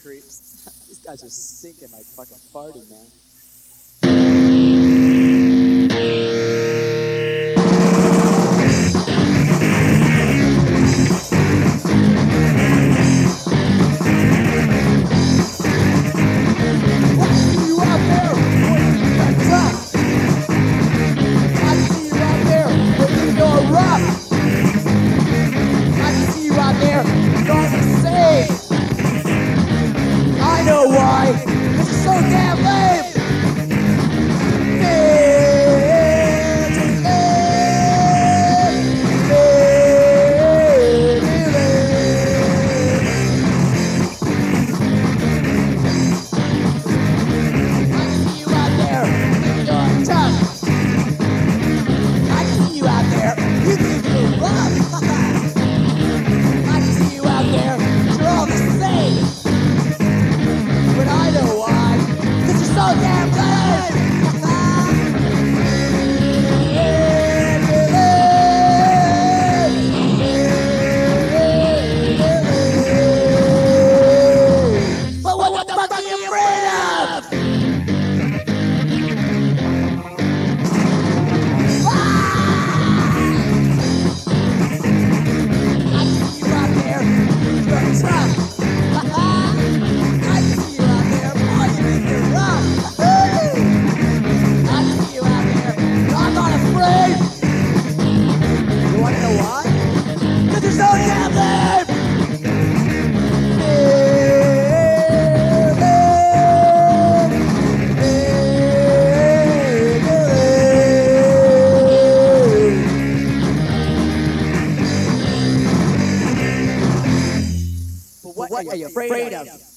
creeps. These guys are sinking my fucking party, man. I know why. This is so damn lame. What are you afraid of?